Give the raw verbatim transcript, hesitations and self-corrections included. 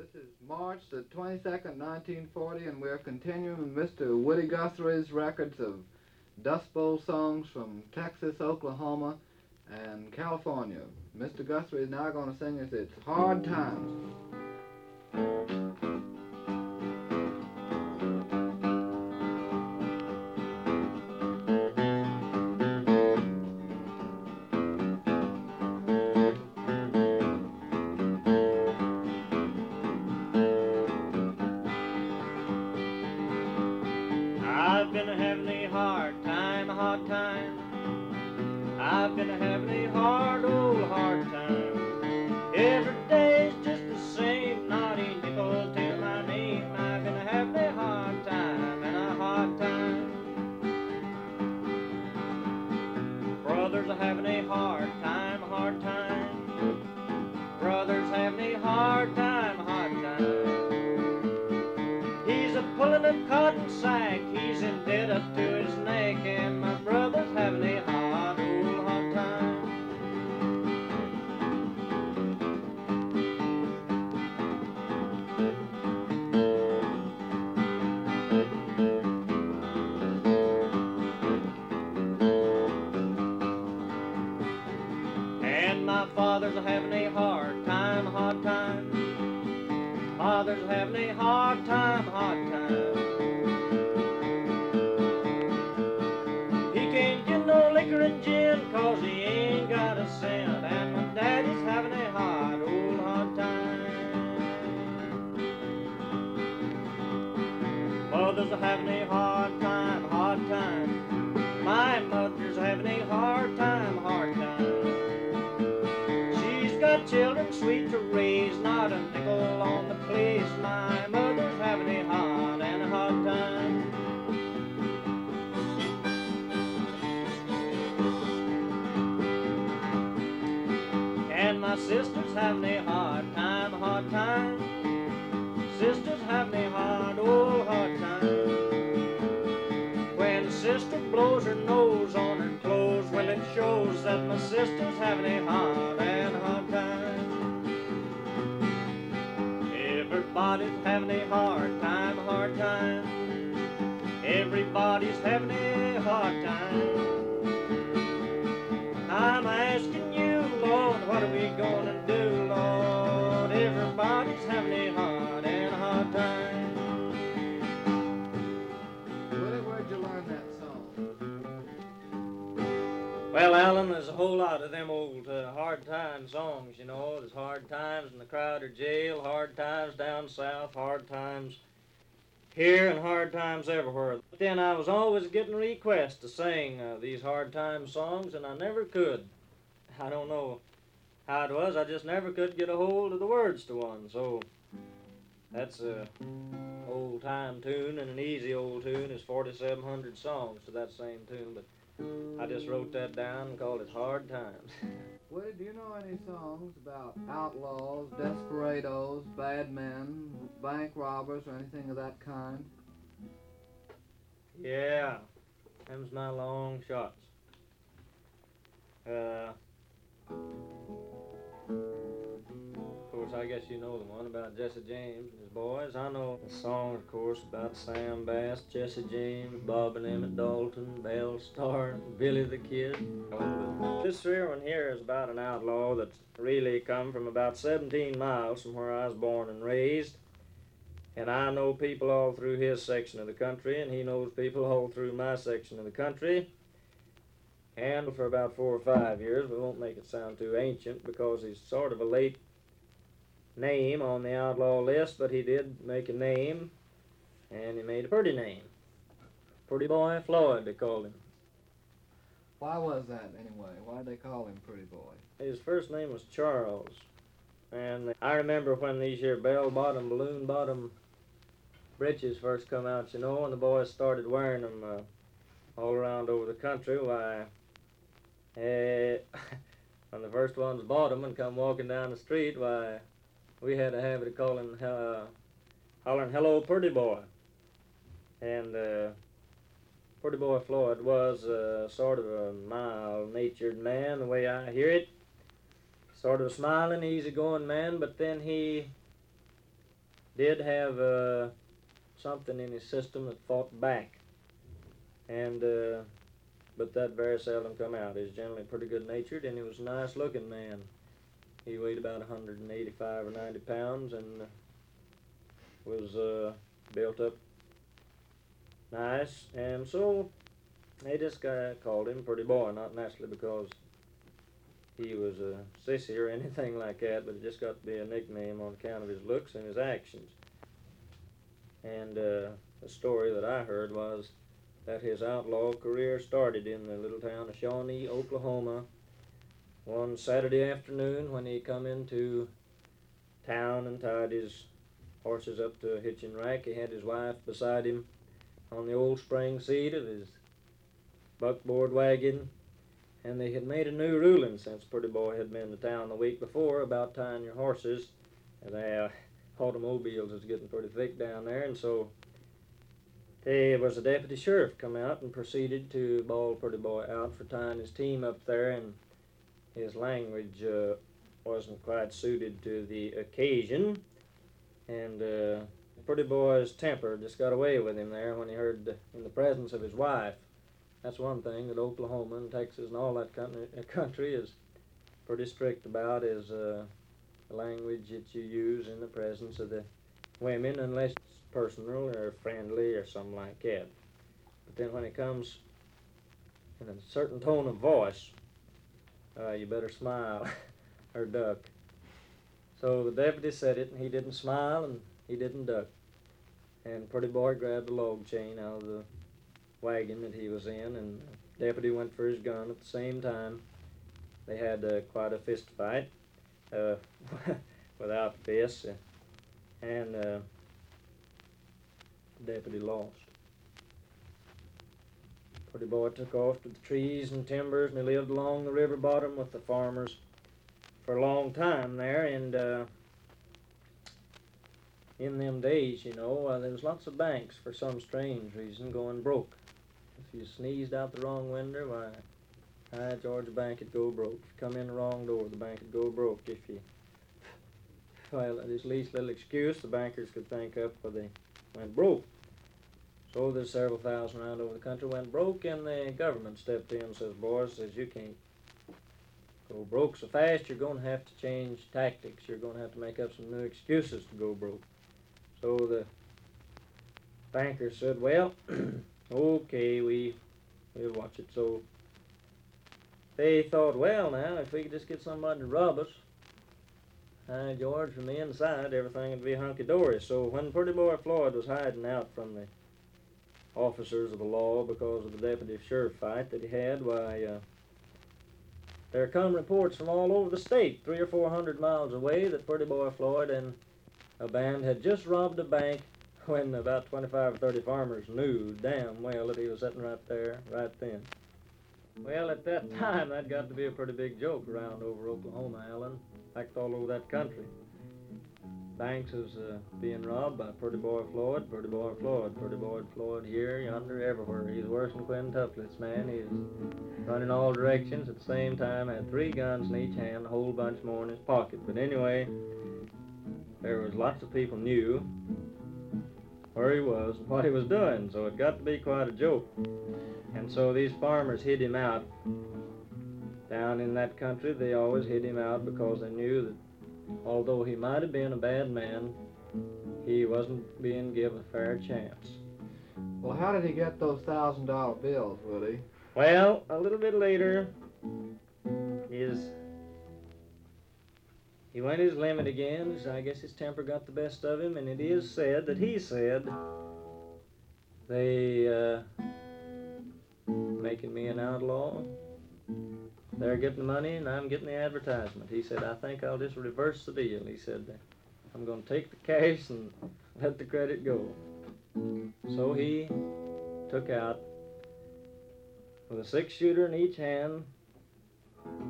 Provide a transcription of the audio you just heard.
This is March the twenty-second, nineteen forty, and we're continuing Mister Woody Guthrie's records of Dust Bowl songs from Texas, Oklahoma, and California. Mister Guthrie is now going to sing us It's Hard Times. I've been having a hard time, a hard time. I've been having a hard, old hard time. Every day's just the same, not a nickel to my name. I've been having a hard time and a hard time. Brothers are having a hard time, a hard time. Brothers having a hard time, a hard time. He's a pulling a cotton sack, he's in debt up to his neck, and my brother's having a hard, old hard time. And my father's having a hard time, a hard time. Father's having a hard time, hard time. He can't get no liquor and gin, cause he ain't got a cent. And my daddy's having a hard, old hard time. Mother's having a hard time, hard time. My mother's having a hard time, hard time. She's got children sweet to raise, not a nickel on the place. My mother's having a hard and a hard time. And my sister's having a hard time, a hard time. Sister's having a hard, old hard time. When sister blows her nose on her clothes, well, it shows that my sister's having a hard and a hard time. Everybody's having a hard time, a hard time. Everybody's having a hard time. I'm asking you, Lord, what are we gonna do, Lord? Everybody's having a hard and a hard time. Woody, where'd you learn that song? Well, Alan, there's a whole lot of them old uh, hard time songs, you know. There's hard times in the Crowder jail, hard times down south, hard times here, and hard times everywhere. But then I was always getting requests to sing uh, these hard time songs, and I never could. I don't know how it was, I just never could get a hold of the words to one. So that's a old time tune, and an easy old tune is forty-seven hundred songs to that same tune, but I just wrote that down and called it Hard Times. Woody, do you know any songs about outlaws, desperados, bad men, bank robbers, or anything of that kind? Yeah, them's my long shots. Uh, of course, I guess you know the one about Jesse James and his boys. I know the song, of course, about Sam Bass, Jesse James, Bob and Emmett Dalton, Belle Starr, Billy the Kid. This here one here is about an outlaw that's really come from about seventeen miles from where I was born and raised. And I know people all through his section of the country, and he knows people all through my section of the country. And for about four or five years, we won't make it sound too ancient because he's sort of a late name on the outlaw list, but he did make a name, and he made a pretty name. Pretty Boy Floyd, they called him. Why was that, anyway? Why'd they call him Pretty Boy? His first name was Charles, and I remember when these here bell-bottom, balloon-bottom breeches first come out, you know, and the boys started wearing them uh, all around over the country. Why, eh, when the first ones bought them and come walking down the street, why, we had a habit of calling, uh, hollering, "Hello, Pretty Boy." And uh, Pretty Boy Floyd was uh, sort of a mild-natured man, the way I hear it. Sort of a smiling, easy-going man, but then he did have uh, something in his system that fought back, and uh, but that very seldom come out. He's generally pretty good-natured, and he was a nice-looking man. He weighed about one hundred eighty-five or ninety pounds, and was uh, built up nice, and so they just got, called him Pretty Boy, not naturally because he was a sissy or anything like that, but it just got to be a nickname on account of his looks and his actions. And uh, the story that I heard was that his outlaw career started in the little town of Shawnee, Oklahoma, one Saturday afternoon when he come into town and tied his horses up to a hitching rack. He had his wife beside him on the old spring seat of his buckboard wagon, and they had made a new ruling since Pretty Boy had been to town the week before about tying your horses. And the uh, automobiles is getting pretty thick down there, and so there was a deputy sheriff come out and proceeded to bawl Pretty Boy out for tying his team up there, and his language uh, wasn't quite suited to the occasion, and uh, Pretty Boy's temper just got away with him there when he heard the, in the presence of his wife. That's one thing that Oklahoma and Texas and all that country, uh, country is pretty strict about, is uh, the language that you use in the presence of the women, unless it's personal or friendly or something like that. But then when it comes in a certain tone of voice, uh, you better smile or duck. So the deputy said it, and he didn't smile and he didn't duck. And Pretty Boy grabbed a log chain out of the wagon that he was in, and the deputy went for his gun at the same time. They had uh, quite a fist fight uh, without fists, uh, and uh, the deputy lost. Pretty Boy took off to the trees and timbers, and he lived along the river bottom with the farmers for a long time there, and uh, in them days, you know, uh, there was lots of banks for some strange reason going broke. If you sneezed out the wrong window, why, hi, George, the bank would go broke. If you come in the wrong door, the bank would go broke. If you, well, at his least little excuse, the bankers could think up where they went broke. So there's several thousand around over the country went broke, and the government stepped in and says, boys, says you can't go broke so fast, you're going to have to change tactics. You're going to have to make up some new excuses to go broke. So the bankers said, well, okay, we, we'll watch it. So they thought, well, now, if we could just get somebody to rob us, hi, George, from the inside, everything would be hunky-dory. So when Pretty Boy Floyd was hiding out from the officers of the law because of the deputy sheriff fight that he had, why, uh, there come reports from all over the state, three or four hundred miles away, that Pretty Boy Floyd and a band had just robbed a bank when about twenty-five or thirty farmers knew damn well that he was sitting right there, right then. Well, at that time, that got to be a pretty big joke around over Oklahoma, Allen. In fact, all over that country. Banks was uh, being robbed by Pretty Boy Floyd, Pretty Boy Floyd, Pretty Boy Floyd here, yonder, everywhere. He's worse than Quentin Tuflitz, man. He's running all directions at the same time, had three guns in each hand, a whole bunch more in his pocket. But anyway, there was lots of people knew where he was and what he was doing, so it got to be quite a joke. And so these farmers hid him out. Down in that country, they always hid him out because they knew that although he might have been a bad man, he wasn't being given a fair chance. Well, how did he get those thousand dollar bills, Woody? Well, a little bit later, his he went his limit again. So I guess his temper got the best of him, and it is said that he said, they uh, making me an outlaw. They're getting the money, and I'm getting the advertisement. He said, I think I'll just reverse the deal. He said, I'm going to take the cash and let the credit go. So he took out, with a six-shooter in each hand,